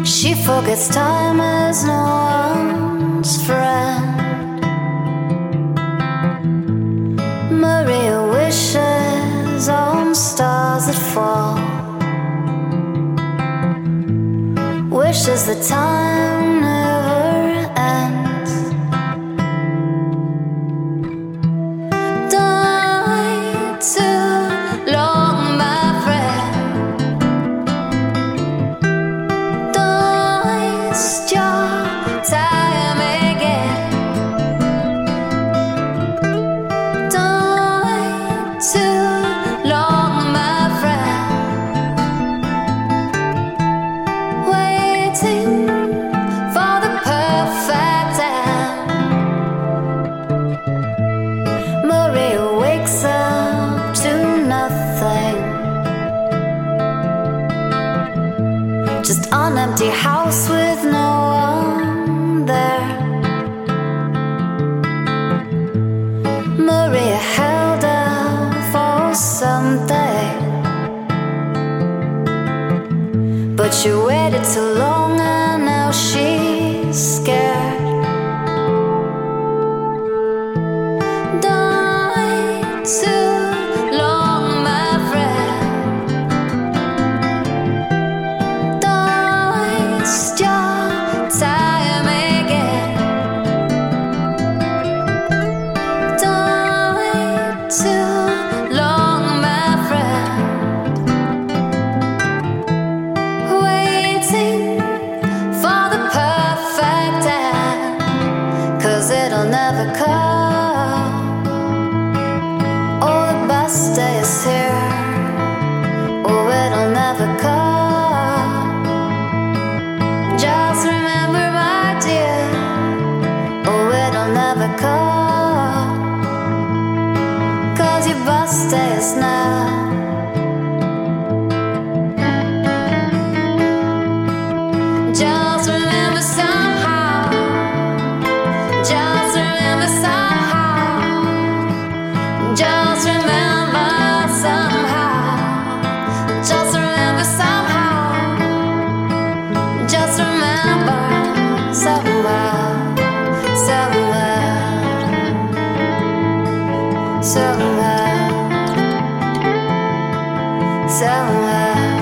She forgets time as no one's friend. Maria wishes on stars that fall, wishes that time never ends. Die too long, my friend. Don't waste your time again. Don't wait too long, my friend. Waiting for the perfect time. Maria wakes up to nothing, just an empty house with no one there. Maria held out for someday, but she waited too long and now she's scared. Don't wait too long, my friend. Don't waste your time again. Don't wait too long, my friend. Waiting for the perfect time, 'cause it'll never come. Oh, the best day is here. Oh, it'll never come. Just remember, my dear. Oh, it'll never come, 'cause your best day is now. Just remember somehow. Just remember somehow. Just remember somehow. Just remember somehow. Just remember somehow. Somehow. Somehow. Somehow.